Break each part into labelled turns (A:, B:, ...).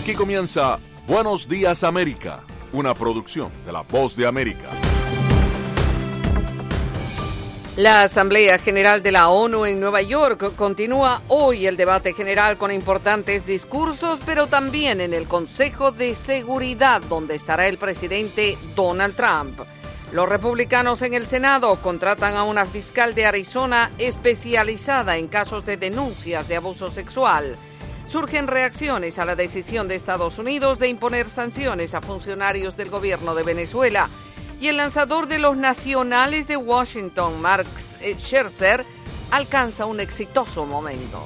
A: Aquí comienza Buenos Días América, una producción de La Voz de América.
B: La Asamblea General de la ONU en Nueva York continúa hoy el debate general con importantes discursos, pero también en el Consejo de Seguridad, donde estará el presidente Donald Trump. Los republicanos en el Senado contratan a una fiscal de Arizona especializada en casos de denuncias de abuso sexual. Surgen reacciones a la decisión de Estados Unidos de imponer sanciones a funcionarios del gobierno de Venezuela. Y el lanzador de los Nacionales de Washington, Max Scherzer, alcanza un exitoso momento.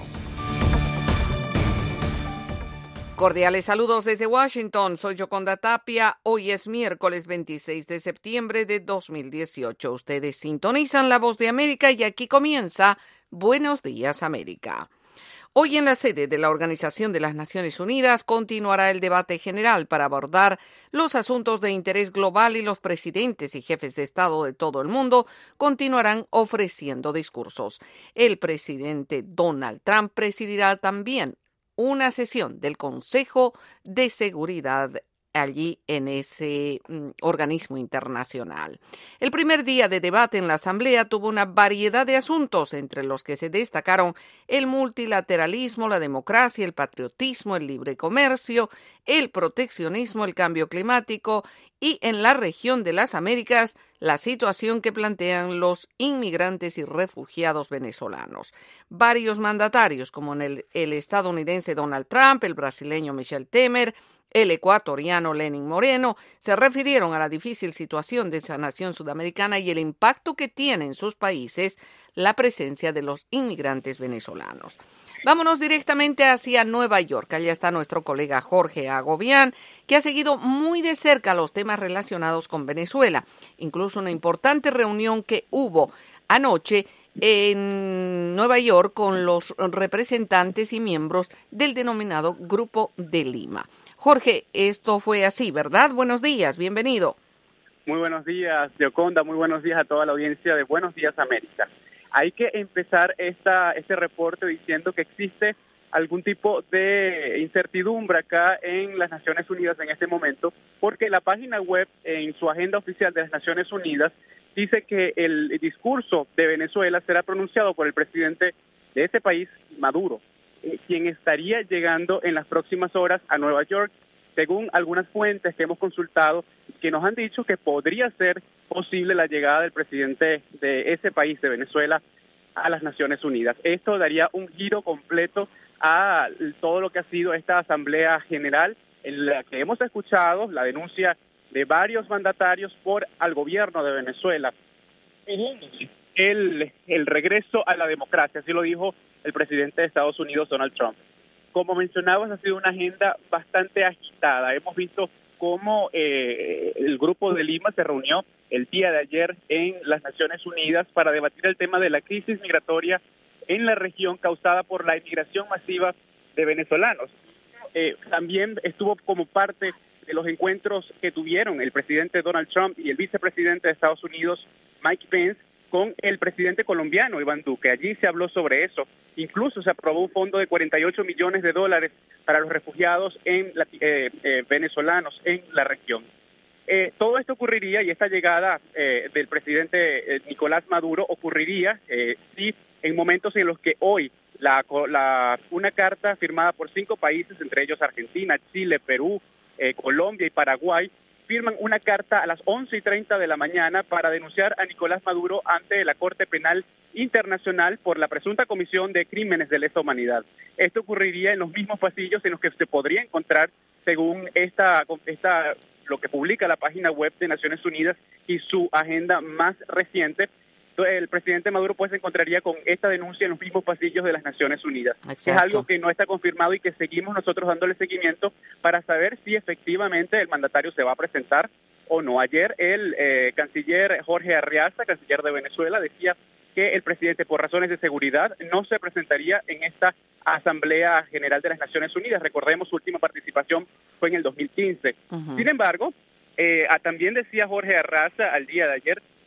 B: Cordiales saludos desde Washington, soy Yoconda Tapia. Hoy es miércoles 26 de septiembre de 2018. Ustedes sintonizan La Voz de América y aquí comienza Buenos Días América. Hoy en la sede de la Organización de las Naciones Unidas continuará el debate general para abordar los asuntos de interés global y los presidentes y jefes de Estado de todo el mundo continuarán ofreciendo discursos. El presidente Donald Trump presidirá también una sesión del Consejo de Seguridad allí en ese organismo internacional. El primer día de debate en la Asamblea tuvo una variedad de asuntos, entre los que se destacaron el multilateralismo, la democracia, el patriotismo, el libre comercio, el proteccionismo, el cambio climático y en la región de las Américas, la situación que plantean los inmigrantes y refugiados venezolanos. Varios mandatarios, como el estadounidense Donald Trump, el brasileño Michel Temer, el ecuatoriano Lenín Moreno, se refirieron a la difícil situación de esa nación sudamericana y el impacto que tiene en sus países la presencia de los inmigrantes venezolanos. Vámonos directamente hacia Nueva York. Allá está nuestro colega Jorge Agobián, que ha seguido muy de cerca los temas relacionados con Venezuela, incluso una importante reunión que hubo anoche en Nueva York con los representantes y miembros del denominado Grupo de Lima. Jorge, esto fue así, ¿verdad? Buenos días, bienvenido.
C: Muy buenos días, Yoconda, muy buenos días a toda la audiencia de Buenos Días América. Hay que empezar este reporte diciendo que existe algún tipo de incertidumbre acá en las Naciones Unidas en este momento, porque la página web en su agenda oficial de las Naciones Unidas dice que el discurso de Venezuela será pronunciado por el presidente de ese país, Maduro, quien estaría llegando en las próximas horas a Nueva York, según algunas fuentes que hemos consultado, que nos han dicho que podría ser posible la llegada del presidente de ese país, de Venezuela, a las Naciones Unidas. Esto daría un giro completo a todo lo que ha sido esta Asamblea General, en la que hemos escuchado la denuncia de varios mandatarios al gobierno de Venezuela, el regreso a la democracia, así lo dijo el presidente de Estados Unidos, Donald Trump. Como mencionabas, ha sido una agenda bastante agitada. Hemos visto cómo el Grupo de Lima se reunió el día de ayer en las Naciones Unidas para debatir el tema de la crisis migratoria en la región causada por la inmigración masiva de venezolanos. También estuvo como parte de los encuentros que tuvieron el presidente Donald Trump y el vicepresidente de Estados Unidos, Mike Pence, con el presidente colombiano, Iván Duque. Allí se habló sobre eso. Incluso se aprobó un fondo de $48 millones para los refugiados venezolanos en la región. Todo esto ocurriría, y esta llegada del presidente Nicolás Maduro ocurriría si en momentos en los que hoy una carta firmada por 5 países, entre ellos Argentina, Chile, Perú, Colombia y Paraguay, firman una carta a las 11:30 de la mañana para denunciar a Nicolás Maduro ante la Corte Penal Internacional por la presunta comisión de crímenes de lesa humanidad. Esto ocurriría en los mismos pasillos en los que se podría encontrar, según lo que publica la página web de Naciones Unidas y su agenda más reciente. El presidente Maduro pues se encontraría con esta denuncia en los mismos pasillos de las Naciones Unidas. Exacto. Es algo que no está confirmado y que seguimos nosotros dándole seguimiento para saber si efectivamente el mandatario se va a presentar o no. Ayer el canciller Jorge Arreaza, canciller de Venezuela, decía que el presidente, por razones de seguridad, no se presentaría en esta Asamblea General de las Naciones Unidas. Recordemos, su última participación fue en el 2015. Sin embargo, también decía Jorge Arreaza al día de ayer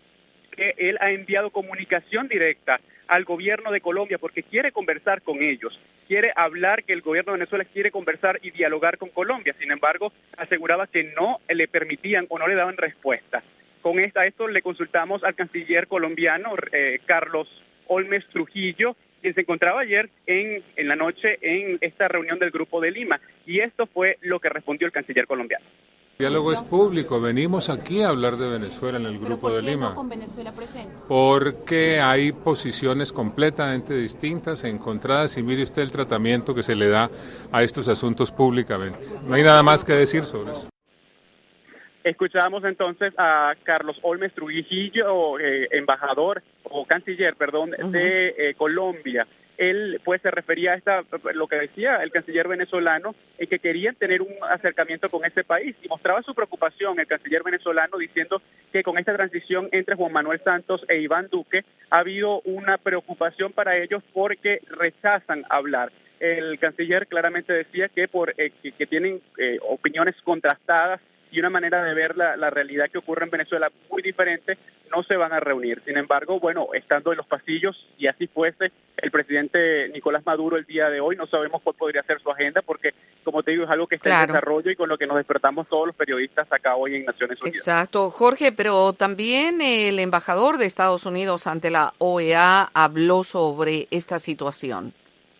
C: que él ha enviado comunicación directa al gobierno de Colombia porque quiere conversar con ellos, quiere hablar, que el gobierno de Venezuela quiere conversar y dialogar con Colombia. Sin embargo, aseguraba que no le permitían o no le daban respuesta. Con esto le consultamos al canciller colombiano, Carlos Olmes Trujillo, quien se encontraba ayer en la noche en esta reunión del Grupo de Lima, y esto fue lo que respondió el canciller colombiano.
D: El diálogo es público, venimos aquí a hablar de Venezuela en el Grupo de Lima.
E: No con Venezuela presente?
D: Porque hay posiciones completamente distintas, encontradas, y mire usted el tratamiento que se le da a estos asuntos públicamente. No hay nada más que decir sobre eso.
C: Escuchamos entonces a Carlos Olmes Trujillo, embajador o canciller, perdón, de Colombia. Él pues se refería a lo que decía el canciller venezolano, que querían tener un acercamiento con ese país, y mostraba su preocupación el canciller venezolano diciendo que con esta transición entre Juan Manuel Santos e Iván Duque ha habido una preocupación para ellos porque rechazan hablar. El canciller claramente decía que que tienen opiniones contrastadas y una manera de ver la realidad que ocurre en Venezuela muy diferente, no se van a reunir. Sin embargo, bueno, estando en los pasillos, y así fuese, el presidente Nicolás Maduro el día de hoy, no sabemos cuál podría ser su agenda, porque, como te digo, es algo que está en desarrollo y con lo que nos despertamos todos los periodistas acá hoy en Naciones Unidas.
B: Exacto, Jorge, pero también el embajador de Estados Unidos ante la OEA habló sobre esta situación.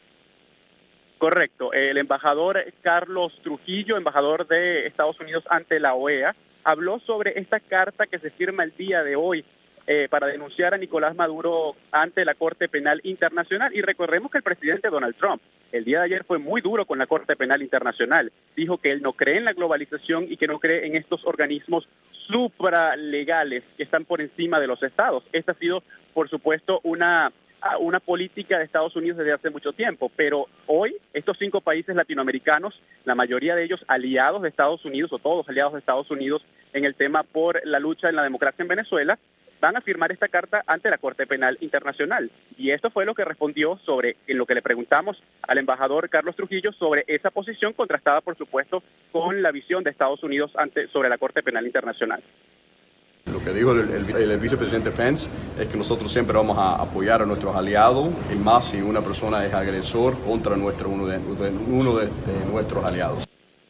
C: Correcto. El embajador Carlos Trujillo, embajador de Estados Unidos ante la OEA, habló sobre esta carta que se firma el día de hoy para denunciar a Nicolás Maduro ante la Corte Penal Internacional. Y recordemos que el presidente Donald Trump el día de ayer fue muy duro con la Corte Penal Internacional. Dijo que él no cree en la globalización y que no cree en estos organismos supralegales que están por encima de los estados. Esta ha sido, por supuesto, una política de Estados Unidos desde hace mucho tiempo, pero hoy estos 5 países latinoamericanos, la mayoría de ellos aliados de Estados Unidos, o todos aliados de Estados Unidos en el tema por la lucha en la democracia en Venezuela, van a firmar esta carta ante la Corte Penal Internacional. Y esto fue lo que respondió en lo que le preguntamos al embajador Carlos Trujillo sobre esa posición, contrastada, por supuesto, con la visión de Estados Unidos sobre la Corte Penal Internacional.
F: Lo que dijo el vicepresidente Pence es que nosotros siempre vamos a apoyar a nuestros aliados, y más si una persona es agresor contra uno de nuestros aliados.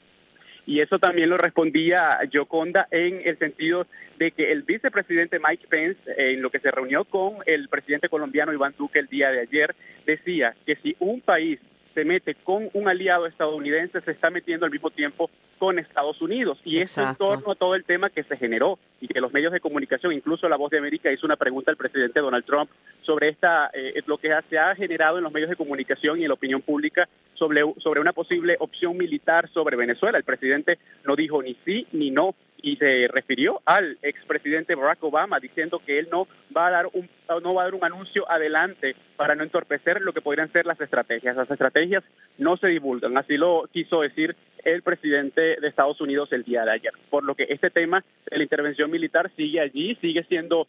C: Y eso también lo respondía Gioconda en el sentido de que el vicepresidente Mike Pence, en lo que se reunió con el presidente colombiano Iván Duque el día de ayer, decía que si un país se mete con un aliado estadounidense, se está metiendo al mismo tiempo con Estados Unidos. Y eso en torno a todo el tema que se generó y que los medios de comunicación, incluso La Voz de América, hizo una pregunta al presidente Donald Trump sobre lo que se ha generado en los medios de comunicación y en la opinión pública sobre una posible opción militar sobre Venezuela. El presidente no dijo ni sí ni no, y se refirió al expresidente Barack Obama diciendo que él no va a dar un anuncio adelante para no entorpecer lo que podrían ser las estrategias. Las estrategias no se divulgan, así lo quiso decir el presidente de Estados Unidos el día de ayer. Por lo que este tema de la intervención militar sigue allí, sigue siendo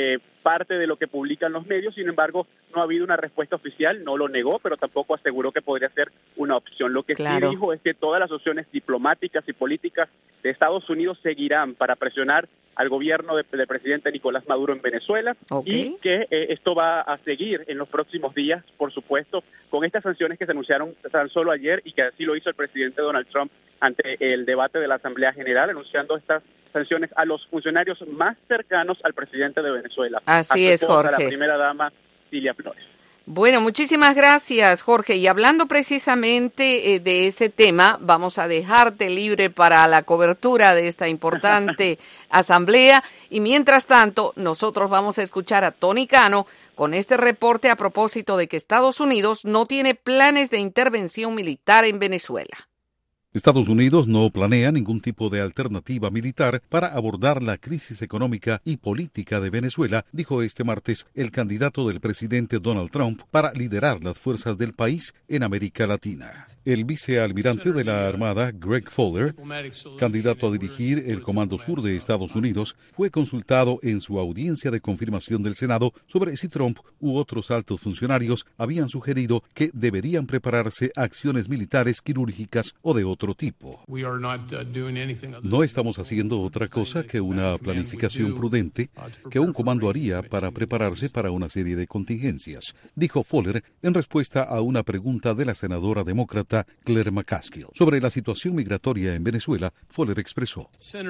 C: parte de lo que publican los medios. Sin embargo, no ha habido una respuesta oficial, no lo negó, pero tampoco aseguró que podría ser una opción. Lo que sí dijo es que todas las opciones diplomáticas y políticas de Estados Unidos seguirán para presionar al gobierno del presidente Nicolás Maduro en Venezuela, y que esto va a seguir en los próximos días, por supuesto, con estas sanciones que se anunciaron tan solo ayer, y que así lo hizo el presidente Donald Trump ante el debate de la Asamblea General, anunciando estas sanciones a los funcionarios más cercanos al presidente de Venezuela.
B: Así es, Jorge.
C: A la primera dama, Cilia Flores.
B: Bueno, muchísimas gracias, Jorge. Y hablando precisamente de ese tema, vamos a dejarte libre para la cobertura de esta importante asamblea. Y mientras tanto, nosotros vamos a escuchar a Tony Cano con este reporte a propósito de que Estados Unidos no tiene planes de intervención militar en Venezuela.
G: Estados Unidos no planea ningún tipo de alternativa militar para abordar la crisis económica y política de Venezuela, dijo este martes el candidato del presidente Donald Trump para liderar las fuerzas del país en América Latina. El vicealmirante de la Armada, Greg Fowler, candidato a dirigir el Comando Sur de Estados Unidos, fue consultado en su audiencia de confirmación del Senado sobre si Trump u otros altos funcionarios habían sugerido que deberían prepararse acciones militares quirúrgicas o de otro otro tipo. No estamos haciendo otra cosa que una planificación prudente que un comando haría para prepararse para una serie de contingencias, dijo Fowler en respuesta a una pregunta de la senadora demócrata Claire McCaskill. Sobre la situación migratoria en Venezuela, Fowler expresó: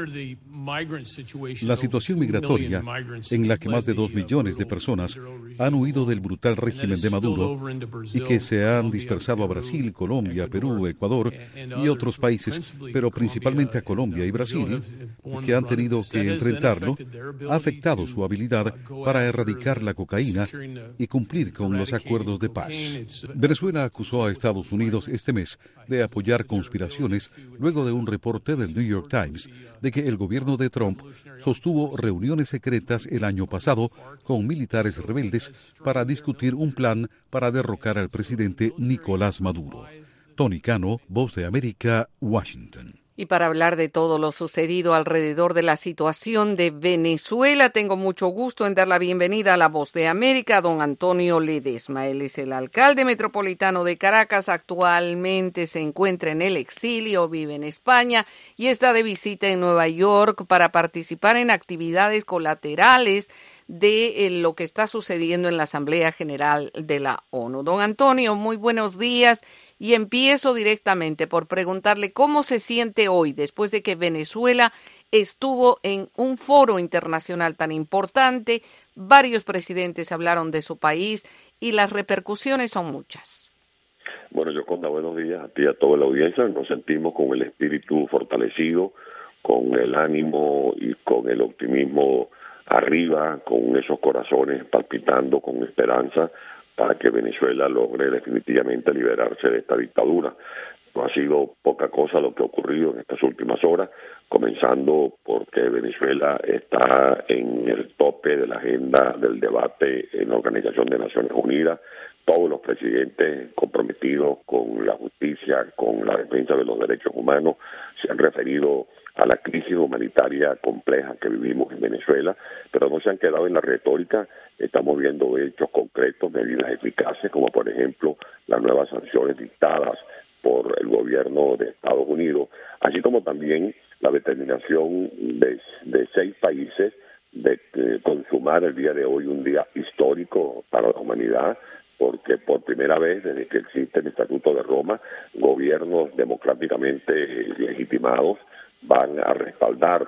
G: la situación migratoria, en la que más de 2 millones de personas han huido del brutal régimen de Maduro y que se han dispersado a Brasil, Colombia, Perú, Ecuador y otros países, pero principalmente a Colombia y Brasil, que han tenido que enfrentarlo, ha afectado su habilidad para erradicar la cocaína y cumplir con los acuerdos de paz. Venezuela acusó a Estados Unidos este mes de apoyar conspiraciones luego de un reporte del New York Times de que el gobierno de Trump sostuvo reuniones secretas el año pasado con militares rebeldes para discutir un plan para derrocar al presidente Nicolás Maduro. Tony Cano, Voz de América, Washington.
B: Y para hablar de todo lo sucedido alrededor de la situación de Venezuela, tengo mucho gusto en dar la bienvenida a La Voz de América a don Antonio Ledesma. Él es el alcalde metropolitano de Caracas, actualmente se encuentra en el exilio, vive en España y está de visita en Nueva York para participar en actividades colaterales de lo que está sucediendo en la Asamblea General de la ONU. Don Antonio, muy buenos días y empiezo directamente por preguntarle cómo se siente hoy después de que Venezuela estuvo en un foro internacional tan importante, varios presidentes hablaron de su país y las repercusiones son muchas.
E: Bueno, Yoconda, buenos días a ti y a toda la audiencia. Nos sentimos con el espíritu fortalecido, con el ánimo y con el optimismo arriba, con esos corazones palpitando con esperanza para que Venezuela logre definitivamente liberarse de esta dictadura. No ha sido poca cosa lo que ha ocurrido en estas últimas horas, comenzando porque Venezuela está en el tope de la agenda del debate en la Organización de Naciones Unidas. Todos los presidentes comprometidos con la justicia, con la defensa de los derechos humanos, se han referido a la crisis humanitaria compleja que vivimos en Venezuela, pero no se han quedado en la retórica. Estamos viendo hechos concretos, medidas eficaces, como por ejemplo las nuevas sanciones dictadas por el gobierno de Estados Unidos, así como también la determinación de 6 países de consumar el día de hoy un día histórico para la humanidad, porque por primera vez desde que existe el Estatuto de Roma, gobiernos democráticamente legitimados van a respaldar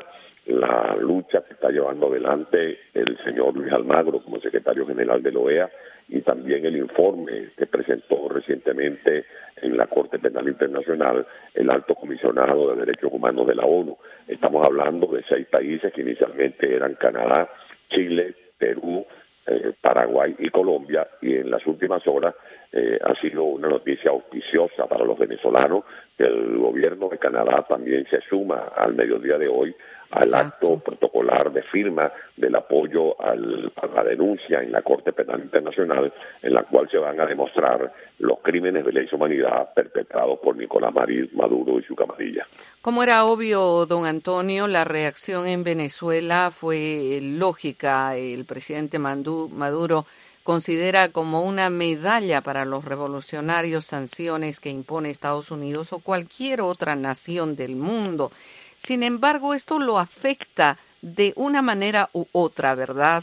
E: la lucha que está llevando adelante el señor Luis Almagro como secretario general de la OEA y también el informe que presentó recientemente en la Corte Penal Internacional el alto comisionado de Derechos Humanos de la ONU. Estamos hablando de 6 países que inicialmente eran Canadá, Chile, Perú, Paraguay y Colombia, y en las últimas horas ha sido una noticia auspiciosa para los venezolanos que el gobierno de Canadá también se suma al mediodía de hoy al acto protocolar de firma del apoyo a la denuncia en la Corte Penal Internacional, en la cual se van a demostrar los crímenes de lesa humanidad perpetrados por Nicolás Maduro y su camarilla.
B: Como era obvio, don Antonio, la reacción en Venezuela fue lógica. El presidente Maduro considera como una medalla para los revolucionarios sanciones que impone Estados Unidos o cualquier otra nación del mundo. Sin embargo, esto lo afecta de una manera u otra, ¿verdad?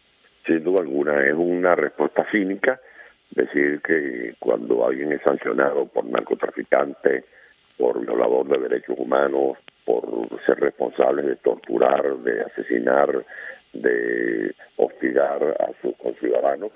E: Sin duda alguna, es una respuesta cínica decir que cuando alguien es sancionado por narcotraficante, por violador de derechos humanos, por ser responsable de torturar, de asesinar, de hostigar a sus conciudadanos,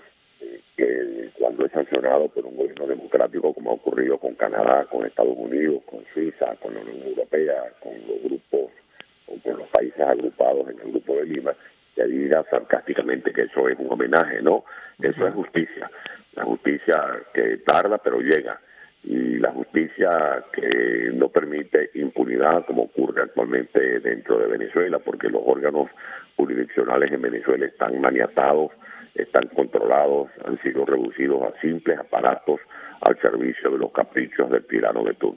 E: que cuando es sancionado por un gobierno democrático, como ha ocurrido con Canadá, con Estados Unidos, con Suiza, con la Unión Europea, con los grupos o con los países agrupados en el Grupo de Lima, que diga sarcásticamente que eso es un homenaje, ¿no? Eso es justicia. La justicia que tarda pero llega, y la justicia que no permite impunidad como ocurre actualmente dentro de Venezuela, porque los órganos jurisdiccionales en Venezuela están maniatados, están controlados, han sido reducidos a simples aparatos al servicio de los caprichos del tirano de turno.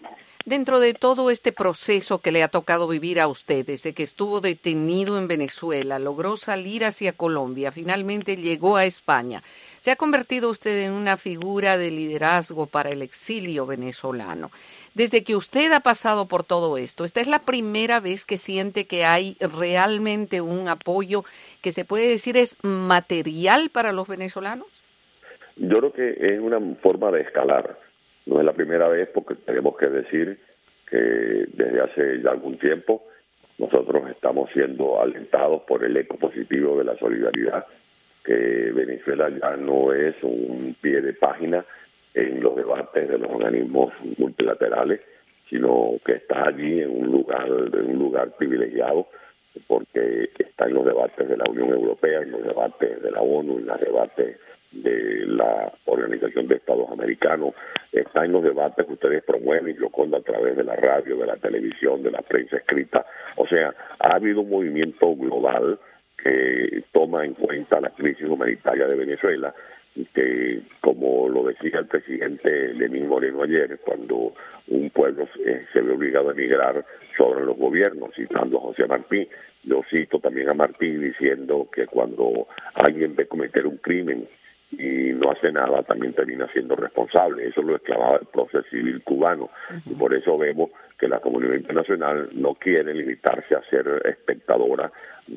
B: Dentro de todo este proceso que le ha tocado vivir a usted, desde que estuvo detenido en Venezuela, logró salir hacia Colombia, finalmente llegó a España. Se ha convertido usted en una figura de liderazgo para el exilio venezolano. Desde que usted ha pasado por todo esto, ¿esta es la primera vez que siente que hay realmente un apoyo que se puede decir es material para los venezolanos?
E: Yo creo que es una forma de escalar. No es la primera vez, porque tenemos que decir que desde hace ya algún tiempo nosotros estamos siendo alentados por el eco positivo de la solidaridad, que Venezuela ya no es un pie de página en los debates de los organismos multilaterales, sino que está allí en un lugar privilegiado, porque está en los debates de la Unión Europea, en los debates de la ONU, en los debates de la Organización de Estados Americanos, está en los debates que ustedes promueven, Yoconda, a través de la radio, de la televisión, de la prensa escrita. O sea, ha habido un movimiento global que toma en cuenta la crisis humanitaria de Venezuela, y que, como lo decía el presidente Lenín Moreno ayer, cuando un pueblo se ve obligado a emigrar, sobran los gobiernos, citando a José Martí. Yo cito también a Martí diciendo que cuando alguien ve cometer un crimen y no hace nada, también termina siendo responsable. Eso lo exclamaba el proceso civil cubano. Y por eso vemos que la comunidad internacional no quiere limitarse a ser espectadora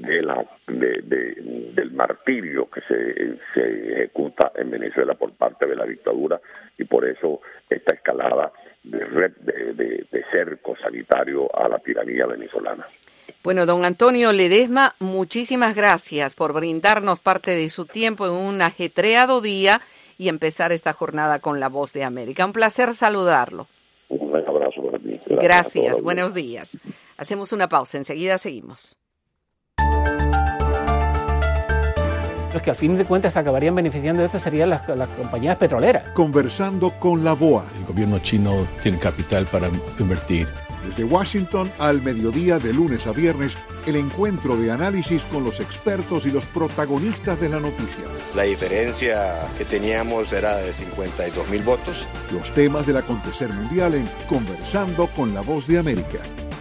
E: del martirio que se ejecuta en Venezuela por parte de la dictadura, y por eso esta escalada de cerco sanitario a la tiranía venezolana.
B: Bueno, don Antonio Ledesma, muchísimas gracias por brindarnos parte de su tiempo en un ajetreado día y empezar esta jornada con La Voz de América. Un placer saludarlo.
E: Un abrazo para mí.
B: Gracias, buenos días. Hacemos una pausa, enseguida seguimos.
H: Los que al fin de cuentas acabarían beneficiando de esto serían las compañías petroleras.
I: Conversando con la BOA.
J: El gobierno chino tiene capital para invertir.
I: Desde Washington al mediodía, de lunes a viernes, el encuentro de análisis con los expertos y los protagonistas de la noticia.
K: La diferencia que teníamos era de 52,000 votos.
I: Los temas del acontecer mundial en Conversando con la Voz de América.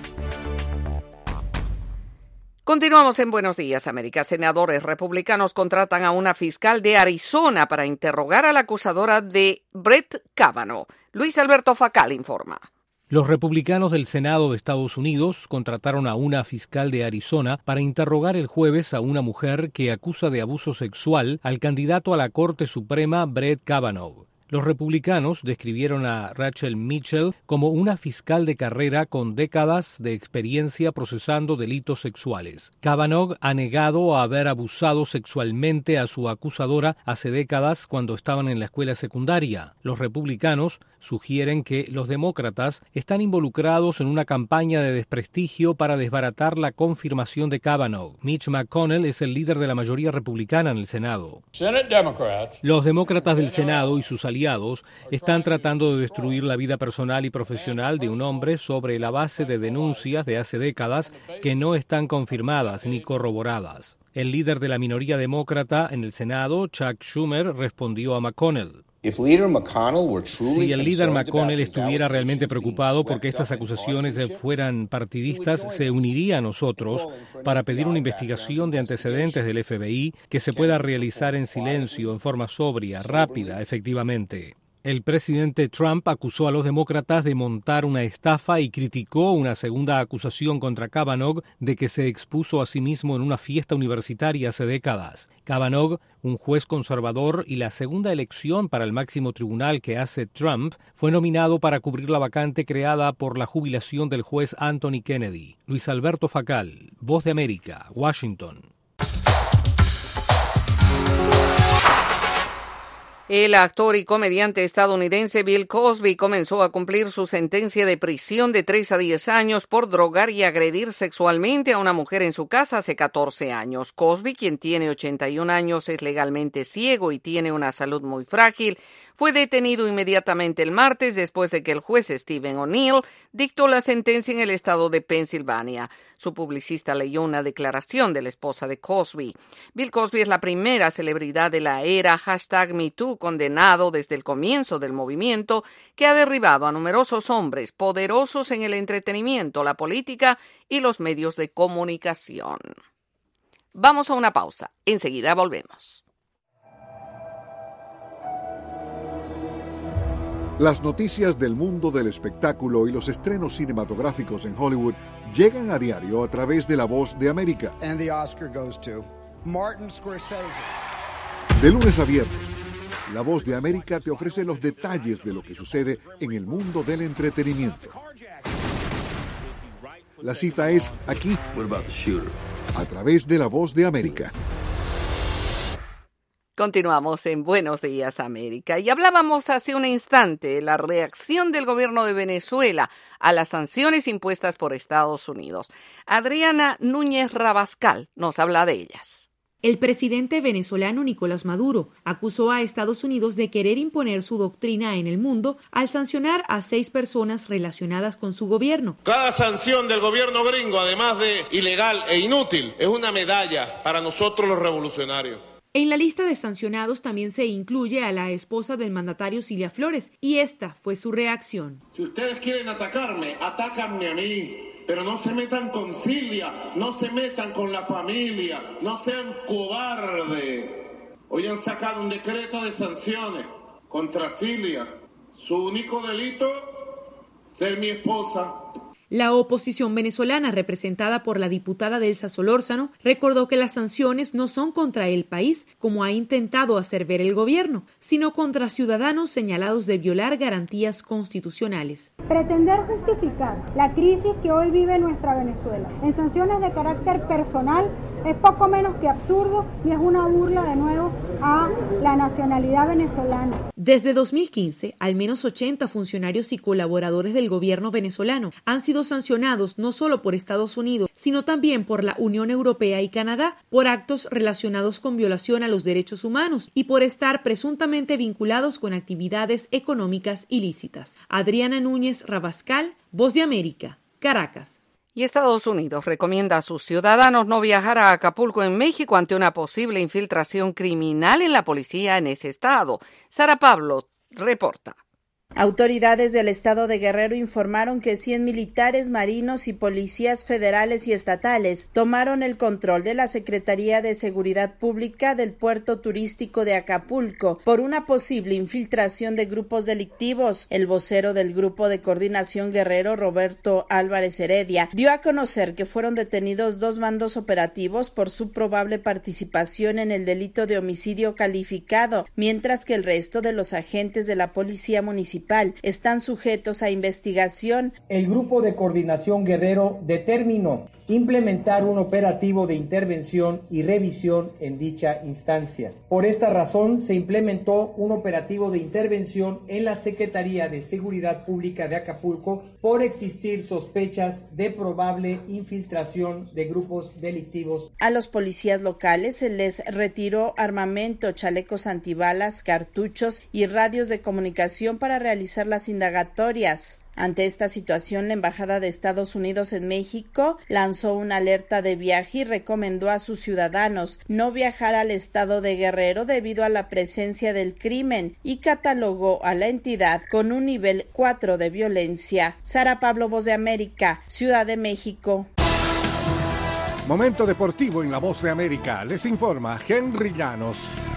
B: Continuamos en Buenos Días, América. Senadores republicanos contratan a una fiscal de Arizona para interrogar a la acusadora de Brett Kavanaugh. Luis Alberto Facal informa.
L: Los republicanos del Senado de Estados Unidos contrataron a una fiscal de Arizona para interrogar el jueves a una mujer que acusa de abuso sexual al candidato a la Corte Suprema Brett Kavanaugh. Los republicanos describieron a Rachel Mitchell como una fiscal de carrera con décadas de experiencia procesando delitos sexuales. Kavanaugh ha negado a haber abusado sexualmente a su acusadora hace décadas cuando estaban en la escuela secundaria. Los republicanos sugieren que los demócratas están involucrados en una campaña de desprestigio para desbaratar la confirmación de Kavanaugh. Mitch McConnell es el líder de la mayoría republicana en el Senado. Los demócratas del Senado y sus aliados están tratando de destruir la vida personal y profesional de un hombre sobre la base de denuncias de hace décadas que no están confirmadas ni corroboradas. El líder de la minoría demócrata en el Senado, Chuck Schumer, respondió a McConnell. Si el líder McConnell estuviera realmente preocupado porque estas acusaciones fueran partidistas, se uniría a nosotros para pedir una investigación de antecedentes del FBI que se pueda realizar en silencio, en forma sobria, rápida, efectivamente. El presidente Trump acusó a los demócratas de montar una estafa y criticó una segunda acusación contra Kavanaugh de que se expuso a sí mismo en una fiesta universitaria hace décadas. Kavanaugh, un juez conservador y la segunda elección para el máximo tribunal que hace Trump, fue nominado para cubrir la vacante creada por la jubilación del juez Anthony Kennedy. Luis Alberto Facal, Voz de América, Washington.
B: El actor y comediante estadounidense Bill Cosby comenzó a cumplir su sentencia de prisión de 3 a 10 años por drogar y agredir sexualmente a una mujer en su casa hace 14 años. Cosby, quien tiene 81 años, es legalmente ciego y tiene una salud muy frágil, fue detenido inmediatamente el martes después de que el juez Stephen O'Neill dictó la sentencia en el estado de Pensilvania. Su publicista leyó una declaración de la esposa de Cosby. Bill Cosby es la primera celebridad de la era #MeToo condenado desde el comienzo del movimiento que ha derribado a numerosos hombres poderosos en el entretenimiento, la política y los medios de comunicación. Vamos a una pausa. Enseguida volvemos.
I: Las noticias del mundo del espectáculo y los estrenos cinematográficos en Hollywood llegan a diario a través de La Voz de América.
M: And the Oscar goes to Martin Scorsese.
I: De lunes a viernes, La Voz de América te ofrece los detalles de lo que sucede en el mundo del entretenimiento. La cita es aquí, a través de La Voz de América.
B: Continuamos en Buenos Días América y hablábamos hace un instante de la reacción del gobierno de Venezuela a las sanciones impuestas por Estados Unidos. Adriana Núñez Rabascal nos habla de ellas.
N: El presidente venezolano Nicolás Maduro acusó a Estados Unidos de querer imponer su doctrina en el mundo al sancionar a 6 personas relacionadas con su gobierno.
O: Cada sanción del gobierno gringo, además de ilegal e inútil, es una medalla para nosotros los revolucionarios.
N: En la lista de sancionados también se incluye a la esposa del mandatario Cilia Flores, y esta fue su reacción.
O: Si ustedes quieren atacarme, atácanme a mí, pero no se metan con Cilia, no se metan con la familia, no sean cobardes. Hoy han sacado un decreto de sanciones contra Cilia. Su único delito, ser mi esposa.
N: La oposición venezolana, representada por la diputada Delsa Solórzano, recordó que las sanciones no son contra el país, como ha intentado hacer ver el gobierno, sino contra ciudadanos señalados de violar garantías constitucionales.
P: Pretender justificar la crisis que hoy vive nuestra Venezuela en sanciones de carácter personal es poco menos que absurdo y es una burla de nuevo a la nacionalidad venezolana.
N: Desde 2015, al menos 80 funcionarios y colaboradores del gobierno venezolano han sido sancionados no solo por Estados Unidos, sino también por la Unión Europea y Canadá por actos relacionados con violación a los derechos humanos y por estar presuntamente vinculados con actividades económicas ilícitas. Adriana Núñez Rabascal, Voz de América, Caracas.
B: Y Estados Unidos recomienda a sus ciudadanos no viajar a Acapulco, en México, ante una posible infiltración criminal en la policía en ese estado. Sara Pablo reporta.
Q: Autoridades del estado de Guerrero informaron que 100 militares, marinos y policías federales y estatales tomaron el control de la Secretaría de Seguridad Pública del puerto turístico de Acapulco por una posible infiltración de grupos delictivos. El vocero del Grupo de Coordinación Guerrero, Roberto Álvarez Heredia, dio a conocer que fueron detenidos 2 mandos operativos por su probable participación en el delito de homicidio calificado, mientras que el resto de los agentes de la Policía Municipal están sujetos a investigación.
R: El Grupo de Coordinación Guerrero determinó implementar un operativo de intervención y revisión en dicha instancia. Por esta razón, se implementó un operativo de intervención en la Secretaría de Seguridad Pública de Acapulco por existir sospechas de probable infiltración de grupos delictivos.
Q: A los policías locales se les retiró armamento, chalecos antibalas, cartuchos y radios de comunicación para realizar las indagatorias. Ante esta situación, la Embajada de Estados Unidos en México lanzó una alerta de viaje y recomendó a sus ciudadanos no viajar al estado de Guerrero debido a la presencia del crimen y catalogó a la entidad con un nivel 4 de violencia. Sara Pablo, Voz de América, Ciudad de México.
S: Momento deportivo en La Voz de América. Les informa Henry Llanos.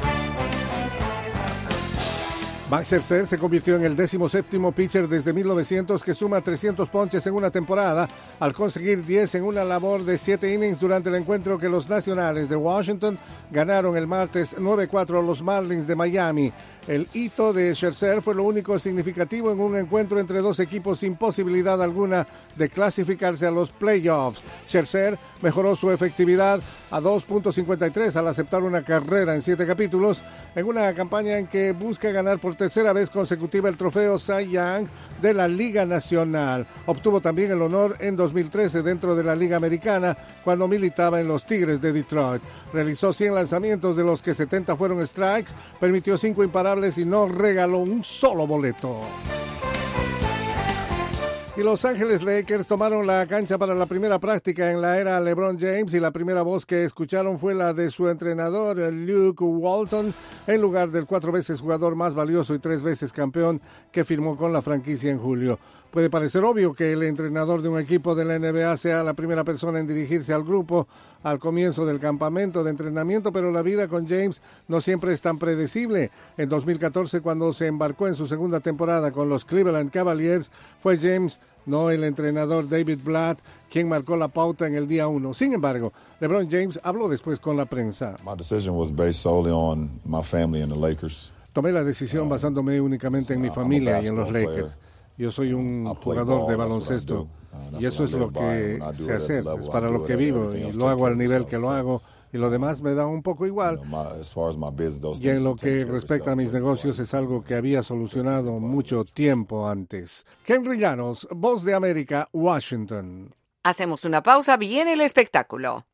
S: Max Scherzer se convirtió en el 17º pitcher desde 1900 que suma 300 ponches en una temporada al conseguir 10 en una labor de 7 innings durante el encuentro que los Nacionales de Washington ganaron el martes 9-4 a los Marlins de Miami. El hito de Scherzer fue lo único significativo en un encuentro entre 2 equipos sin posibilidad alguna de clasificarse a los playoffs. Scherzer mejoró su efectividad a 2.53 al aceptar una carrera en 7 capítulos en una campaña en que busca ganar por tercera vez consecutiva el trofeo Cy Young de la Liga Nacional. Obtuvo también el honor en 2013 dentro de la Liga Americana cuando militaba en los Tigres de Detroit. Realizó 100 lanzamientos, de los que 70 fueron strikes, permitió 5 imparables y no regaló un solo boleto. Y Los Ángeles Lakers tomaron la cancha para la primera práctica en la era LeBron James y la primera voz que escucharon fue la de su entrenador Luke Walton, en lugar del 4 veces jugador más valioso y 3 veces campeón que firmó con la franquicia en julio. Puede parecer obvio que el entrenador de un equipo de la NBA sea la primera persona en dirigirse al grupo al comienzo del campamento de entrenamiento, pero la vida con James no siempre es tan predecible. En 2014, cuando se embarcó en su segunda temporada con los Cleveland Cavaliers, fue James, no el entrenador David Blatt, quien marcó la pauta en el día 1. Sin embargo, LeBron James habló después con la prensa.
T: My decision was based solely on my family and the Lakers.
S: Tomé la decisión basándome únicamente en mi familia y en los Lakers. Yo soy un jugador de baloncesto y eso es lo que sé hacer, es para lo que vivo y lo hago al nivel que lo hago y lo demás me da un poco igual. Y en lo que respecta a mis negocios es algo que había solucionado mucho tiempo antes. Henry Llanos, Voz de América, Washington.
B: Hacemos una pausa, viene el espectáculo.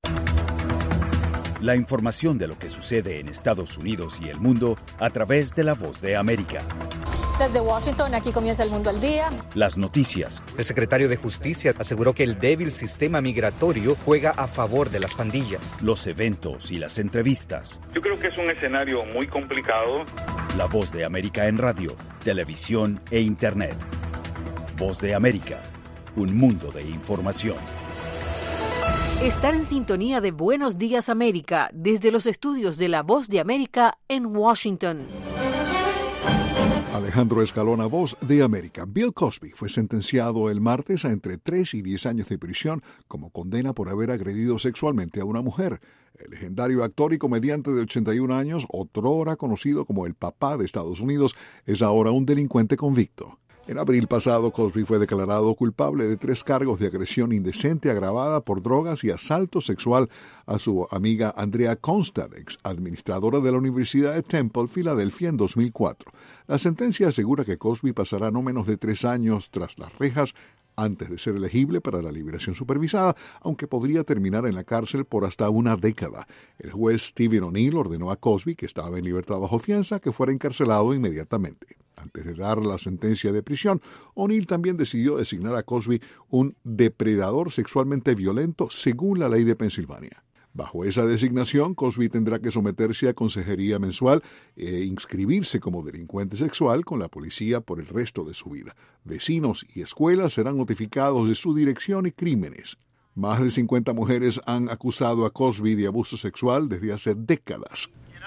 U: La información de lo que sucede en Estados Unidos y el mundo a través de la Voz de América.
V: Desde Washington, aquí comienza El Mundo al Día.
U: Las noticias.
W: El secretario de Justicia aseguró que el débil sistema migratorio juega a favor de las pandillas.
U: Los eventos y las entrevistas.
X: Yo creo que es un escenario muy complicado.
U: La Voz de América en radio, televisión e Internet. Voz de América, un mundo de información.
Y: Estar en sintonía de Buenos Días América desde los estudios de La Voz de América en Washington.
I: Alejandro Escalona, Voz de América. Bill Cosby fue sentenciado el martes a entre 3 y 10 años de prisión como condena por haber agredido sexualmente a una mujer. El legendario actor y comediante de 81 años, otrora conocido como el papá de Estados Unidos, es ahora un delincuente convicto. En abril pasado, Cosby fue declarado culpable de 3 cargos de agresión indecente agravada por drogas y asalto sexual a su amiga Andrea Constand, ex administradora de la Universidad de Temple, Filadelfia, en 2004. La sentencia asegura que Cosby pasará no menos de 3 años tras las rejas antes de ser elegible para la liberación supervisada, aunque podría terminar en la cárcel por hasta una década. El juez Stephen O'Neill ordenó a Cosby, que estaba en libertad bajo fianza, que fuera encarcelado inmediatamente. Antes de dar la sentencia de prisión, O'Neill también decidió designar a Cosby un depredador sexualmente violento según la ley de Pensilvania. Bajo esa designación, Cosby tendrá que someterse a consejería mensual e inscribirse como delincuente sexual con la policía por el resto de su vida. Vecinos y escuelas serán notificados de su dirección y crímenes. Más de 50 mujeres han acusado a Cosby de abuso sexual desde hace décadas.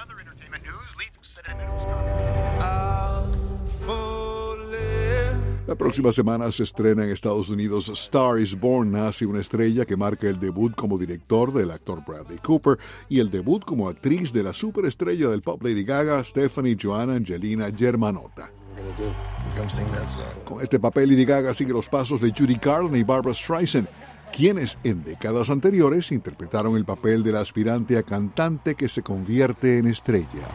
I: La próxima semana se estrena en Estados Unidos Star is Born, nace una estrella, que marca el debut como director del actor Bradley Cooper y el debut como actriz de la superestrella del pop Lady Gaga, Stephanie Joanna Angelina Germanotta. Con este papel, Lady Gaga sigue los pasos de Judy Garland y Barbra Streisand, quienes en décadas anteriores interpretaron el papel de la aspirante a cantante que se convierte en estrella.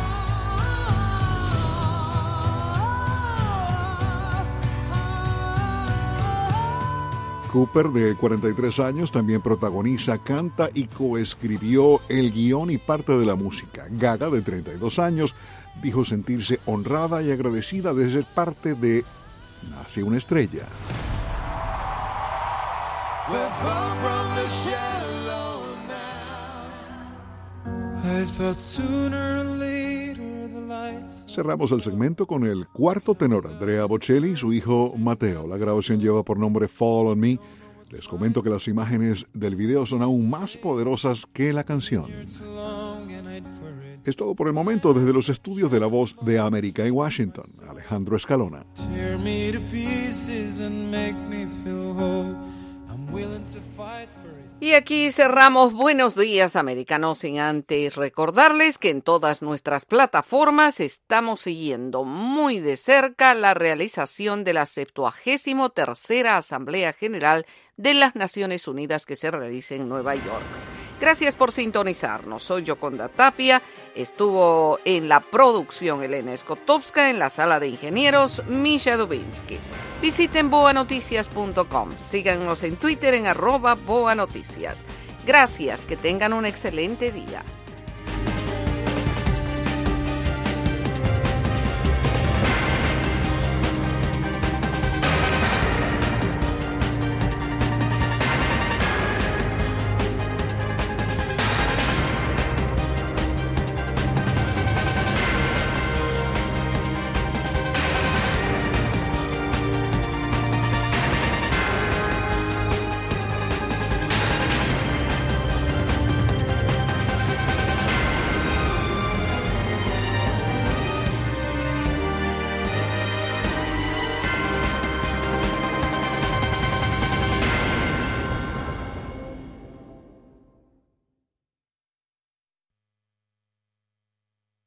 I: Cooper, de 43 años, también protagoniza, canta y coescribió el guión y parte de la música. Gaga, de 32 años, dijo sentirse honrada y agradecida de ser parte de Nace una estrella. Cerramos el segmento con el cuarto tenor, Andrea Bocelli, y su hijo Mateo. La grabación lleva por nombre Fall on Me. Les comento que las imágenes del video son aún más poderosas que la canción. Es todo por el momento desde los estudios de La Voz de América en Washington. Alejandro Escalona.
B: Y aquí cerramos Buenos Días América, no sin antes recordarles que en todas nuestras plataformas estamos siguiendo muy de cerca la realización de la 73ª Asamblea General de las Naciones Unidas que se realiza en Nueva York. Gracias por sintonizarnos. Soy Yoconda Tapia. Estuvo en la producción Elena Skotowska, en la sala de ingenieros Misha Dubinsky. Visiten boanoticias.com. Síganos en Twitter en @boanoticias. Gracias, que tengan un excelente día.